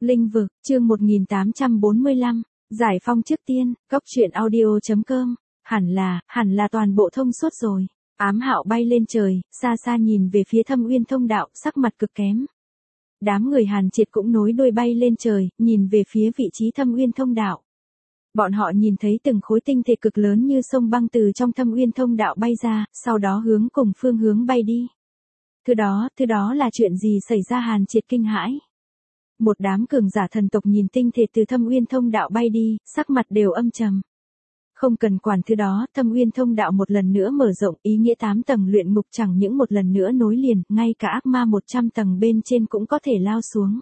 Linh vực, chương 1845, giải phong trước tiên, cóc truyện audio.com, hẳn là toàn bộ thông suốt rồi. Ám Hạo bay lên trời, xa xa nhìn về phía Thâm Uyên Thông đạo, sắc mặt cực kém. Đám người Hàn Triệt cũng nối đuôi bay lên trời, nhìn về phía vị trí Thâm Uyên Thông đạo. Bọn họ nhìn thấy từng khối tinh thể cực lớn như sông băng từ trong Thâm Uyên Thông đạo bay ra, sau đó hướng cùng phương hướng bay đi. Thứ đó là chuyện gì xảy ra? Hàn Triệt kinh hãi. Một đám cường giả thần tộc nhìn tinh thể từ Thâm Uyên Thông đạo bay đi, sắc mặt đều âm trầm. Không cần quản thứ đó, Thâm Uyên Thông đạo một lần nữa mở rộng, ý nghĩa 8 tầng luyện ngục chẳng những một lần nữa nối liền, ngay cả ác ma 100 tầng bên trên cũng có thể lao xuống.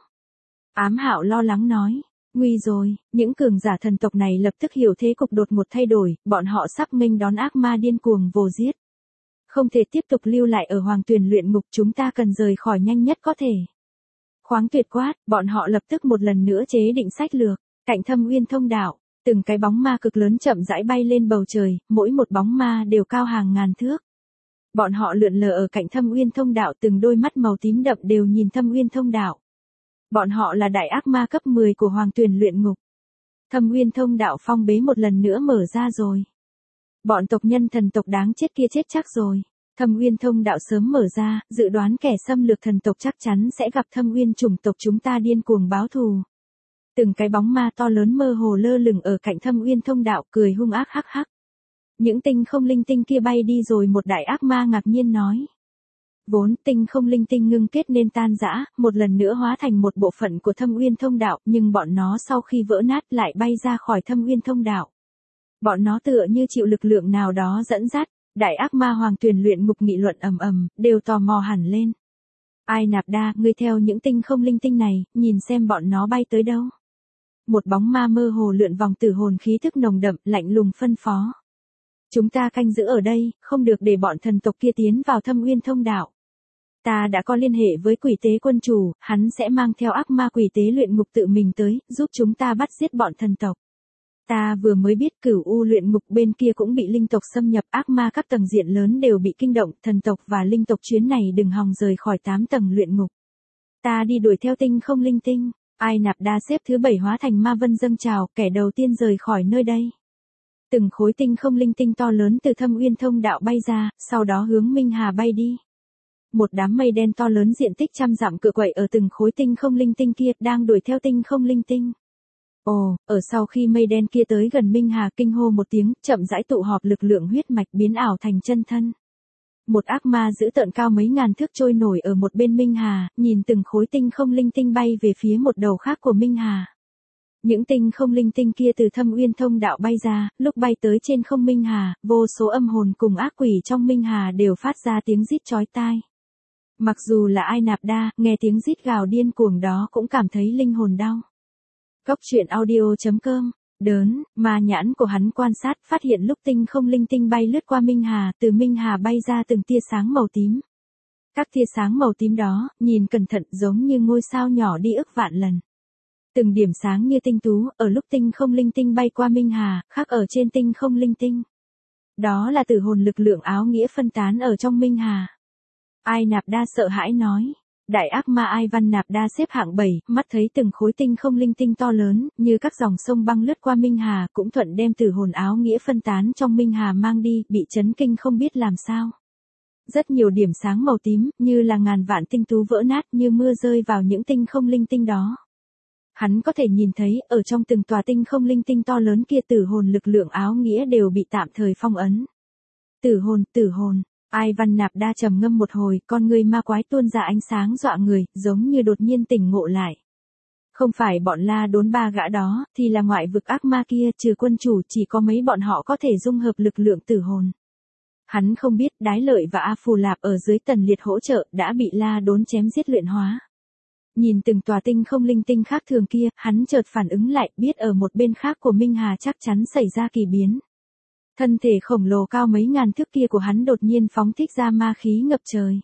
Ám Hạo lo lắng nói, nguy rồi, những cường giả thần tộc này lập tức hiểu thế cục đột ngột thay đổi, bọn họ sắp nghênh đón ác ma điên cuồng vồ giết. Không thể tiếp tục lưu lại ở Hoàng Tuyền luyện ngục, chúng ta cần rời khỏi nhanh nhất có thể. Khoáng Tuyệt quát, bọn họ lập tức một lần nữa chế định sách lược, cạnh Thâm Uyên Thông đạo, từng cái bóng ma cực lớn chậm rãi bay lên bầu trời, mỗi một bóng ma đều cao hàng ngàn thước. Bọn họ lượn lờ ở cạnh Thâm Uyên Thông đạo, từng đôi mắt màu tím đậm đều nhìn Thâm Uyên Thông đạo. Bọn họ là đại ác ma cấp 10 của Hoàng Tuyền luyện ngục. Thâm Uyên Thông đạo phong bế một lần nữa mở ra rồi. Bọn tộc nhân thần tộc đáng chết kia chết chắc rồi. Thâm Uyên Thông đạo sớm mở ra, dự đoán kẻ xâm lược thần tộc chắc chắn sẽ gặp Thâm Uyên chủng tộc chúng ta điên cuồng báo thù. Từng cái bóng ma to lớn mơ hồ lơ lửng ở cạnh Thâm Uyên Thông đạo, cười hung ác hắc hắc. Những tinh không linh tinh kia bay đi rồi, một đại ác ma ngạc nhiên nói. Vốn tinh không linh tinh ngưng kết nên tan rã, một lần nữa hóa thành một bộ phận của Thâm Uyên Thông đạo, nhưng bọn nó sau khi vỡ nát lại bay ra khỏi Thâm Uyên Thông đạo. Bọn nó tựa như chịu lực lượng nào đó dẫn dắt. Đại ác ma Hoàng Tuyền luyện ngục nghị luận ầm ầm, đều tò mò hẳn lên. Ai Nạp Đa, ngươi theo những tinh không linh tinh này, nhìn xem bọn nó bay tới đâu. Một bóng ma mơ hồ lượn vòng tử hồn khí thức nồng đậm, lạnh lùng phân phó. Chúng ta canh giữ ở đây, không được để bọn thần tộc kia tiến vào Thâm Uyên Thông đạo. Ta đã có liên hệ với Quỷ Tế quân chủ, hắn sẽ mang theo ác ma Quỷ Tế luyện ngục tự mình tới, giúp chúng ta bắt giết bọn thần tộc. Ta vừa mới biết Cửu U luyện ngục bên kia cũng bị linh tộc xâm nhập, ác ma các tầng diện lớn đều bị kinh động, thần tộc và linh tộc chuyến này đừng hòng rời khỏi 8 tầng luyện ngục. Ta đi đuổi theo tinh không linh tinh. Ai Nạp Đa xếp thứ 7 hóa thành ma vân dâng trào, kẻ đầu tiên rời khỏi nơi đây. Từng khối tinh không linh tinh to lớn từ Thâm Uyên Thông đạo bay ra, sau đó hướng Minh Hà bay đi. Một đám mây đen to lớn diện tích trăm dặm cựa quậy ở từng khối tinh không linh tinh kia, đang đuổi theo tinh không linh tinh. Ồ, ở sau khi mây đen kia tới gần Minh Hà, kinh hô một tiếng, chậm rãi tụ họp lực lượng huyết mạch biến ảo thành chân thân. Một ác ma dữ tợn cao mấy ngàn thước trôi nổi ở một bên Minh Hà, nhìn từng khối tinh không linh tinh bay về phía một đầu khác của Minh Hà. Những tinh không linh tinh kia từ Thâm Uyên Thông đạo bay ra, lúc bay tới trên không Minh Hà, vô số âm hồn cùng ác quỷ trong Minh Hà đều phát ra tiếng rít chói tai. Mặc dù là Ai Nạp Đa, nghe tiếng rít gào điên cuồng đó cũng cảm thấy linh hồn đau. Cóc truyện audio.com, đớn, ma nhãn của hắn quan sát phát hiện lúc tinh không linh tinh bay lướt qua Minh Hà, từ Minh Hà bay ra từng tia sáng màu tím. Các tia sáng màu tím đó, nhìn cẩn thận giống như ngôi sao nhỏ đi ức vạn lần. Từng điểm sáng như tinh tú, ở lúc tinh không linh tinh bay qua Minh Hà, khác ở trên tinh không linh tinh. Đó là tử hồn lực lượng áo nghĩa phân tán ở trong Minh Hà. Ai Nạp Đa sợ hãi nói. Đại ác ma Ai Văn Nạp Đa xếp hạng 7, mắt thấy từng khối tinh không linh tinh to lớn, như các dòng sông băng lướt qua Minh Hà, cũng thuận đem tử hồn áo nghĩa phân tán trong Minh Hà mang đi, bị chấn kinh không biết làm sao. Rất nhiều điểm sáng màu tím, như là ngàn vạn tinh tú vỡ nát như mưa rơi vào những tinh không linh tinh đó. Hắn có thể nhìn thấy, ở trong từng tòa tinh không linh tinh to lớn kia tử hồn lực lượng áo nghĩa đều bị tạm thời phong ấn. Tử hồn. Ai Văn Nạp Đa trầm ngâm một hồi, con người ma quái tuôn ra ánh sáng dọa người, giống như đột nhiên tỉnh ngộ lại. Không phải bọn La Đốn ba gã đó, thì là ngoại vực ác ma kia, trừ quân chủ chỉ có mấy bọn họ có thể dung hợp lực lượng tử hồn. Hắn không biết Đái Lợi và A Phù Lạp ở dưới Tần Liệt hỗ trợ đã bị La Đốn chém giết luyện hóa. Nhìn từng tòa tinh không linh tinh khác thường kia, hắn chợt phản ứng lại, biết ở một bên khác của Minh Hà chắc chắn xảy ra kỳ biến. Thân thể khổng lồ cao mấy ngàn thước kia của hắn đột nhiên phóng thích ra ma khí ngập trời.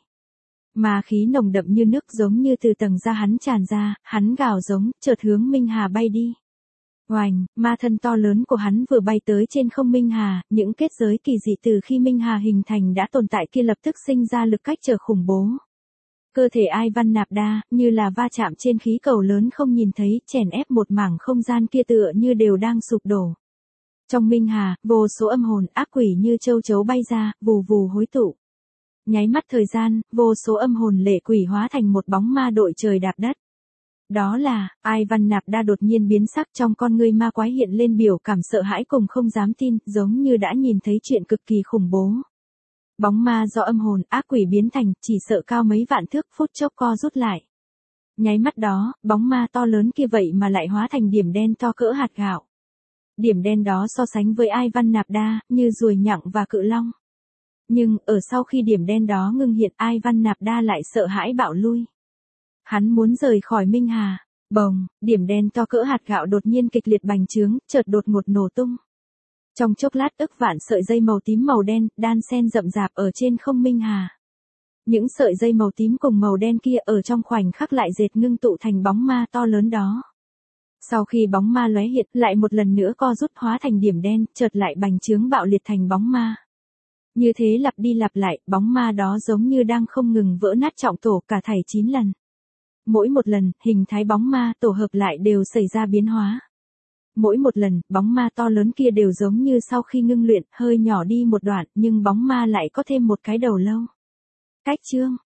Ma khí nồng đậm như nước giống như từ tầng da hắn tràn ra, hắn gào giống, chợt hướng Minh Hà bay đi. Oành, ma thân to lớn của hắn vừa bay tới trên không Minh Hà, những kết giới kỳ dị từ khi Minh Hà hình thành đã tồn tại kia lập tức sinh ra lực cách trở khủng bố. Cơ thể Ai Văn Nạp Đa, như là va chạm trên khí cầu lớn không nhìn thấy, chèn ép một mảng không gian kia tựa như đều đang sụp đổ. Trong minh hà, vô số âm hồn, ác quỷ như châu chấu bay ra, vù vù hối tụ. Nháy mắt thời gian, vô số âm hồn lệ quỷ hóa thành một bóng ma đội trời đạp đất. Đó là, Ai Văn Nạp Đa đột nhiên biến sắc, trong con ngươi ma quái hiện lên biểu cảm sợ hãi cùng không dám tin, giống như đã nhìn thấy chuyện cực kỳ khủng bố. Bóng ma do âm hồn, ác quỷ biến thành, chỉ sợ cao mấy vạn thước, phút chốc co rút lại. Nháy mắt đó, bóng ma to lớn kia vậy mà lại hóa thành điểm đen to cỡ hạt gạo. Điểm đen đó so sánh với Ai Văn Nạp Đa, như ruồi nhặng và cự long. Nhưng, ở sau khi điểm đen đó ngưng hiện, Ai Văn Nạp Đa lại sợ hãi bạo lui. Hắn muốn rời khỏi minh hà. Bồng, điểm đen to cỡ hạt gạo đột nhiên kịch liệt bành trướng, chợt đột ngột nổ tung. Trong chốc lát ức vạn sợi dây màu tím màu đen, đan xen rậm rạp ở trên không minh hà. Những sợi dây màu tím cùng màu đen kia ở trong khoảnh khắc lại dệt ngưng tụ thành bóng ma to lớn đó. Sau khi bóng ma lóe hiện, lại một lần nữa co rút hóa thành điểm đen, chợt lại bành trướng bạo liệt thành bóng ma. Như thế lặp đi lặp lại, bóng ma đó giống như đang không ngừng vỡ nát trọng tổ cả thảy 9 lần. Mỗi một lần, hình thái bóng ma tổ hợp lại đều xảy ra biến hóa. Mỗi một lần, bóng ma to lớn kia đều giống như sau khi ngưng luyện, hơi nhỏ đi một đoạn, nhưng bóng ma lại có thêm một cái đầu lâu. Cách chương